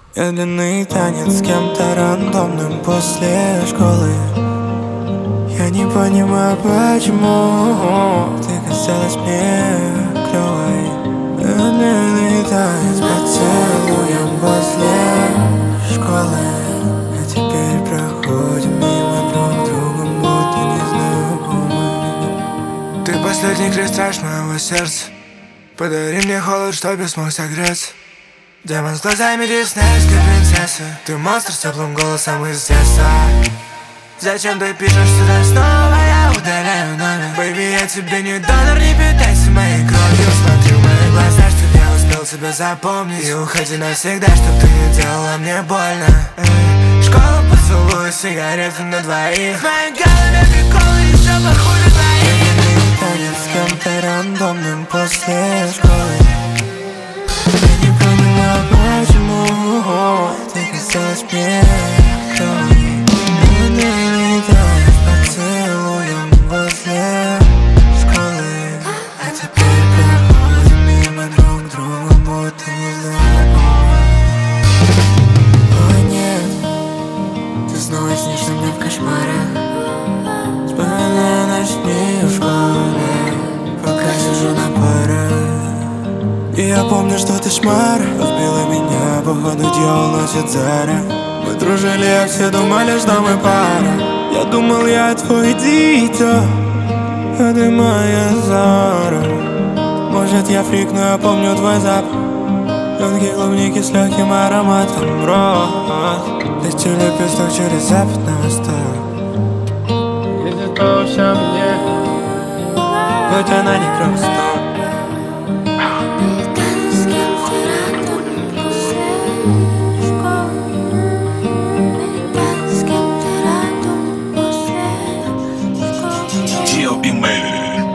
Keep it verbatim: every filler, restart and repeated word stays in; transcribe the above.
Медленный танец с кем-то рандомным после школы. Я не понимаю, почему ты казалась мне клёвой. Медленный танец поцелуем после школы. А теперь проходим мимо друг друга, будто незнакомы. Ты последний крестаж моего сердца. Подари мне холод, чтоб я смог согреться. Демон с глазами диснеевской принцессы. Ты монстр с теплым голосом из детства. Зачем ты пишешь сюда снова? Я удаляю номер. Бэйби, я тебе не донор, не питайся моей кровью. Смотри в мои глаза, чтоб я успел тебя запомнить. И уходи навсегда, чтоб ты не делала мне больно. Эй, школа, поцелуй, сигареты на двоих. В моей голове приколы еще похуже твоих. Танец с кем-то рандомным после школы. Я не понимаю, почему ты казалась мне клёвой. Медленный танец поцелуем возле школы. А теперь проходим мимо друг друга, будто незнакомы. О нет, ты снова снишься мне в кошмарах. Вспоминаю наши дни в школе, пока сижу на парах. И я помню, что ты шмара разбила меня, походу дьявол носит зары. Мы дружили, а все думали, что мы пара. Я думал, я твой дитя, а ты моя Зара. Может, я фрик, но я помню твой запах. Тонкие клубники с легким ароматом роз. Летю лепесток через запад на восток. Если то все мне, будь она не красота. G O B made it.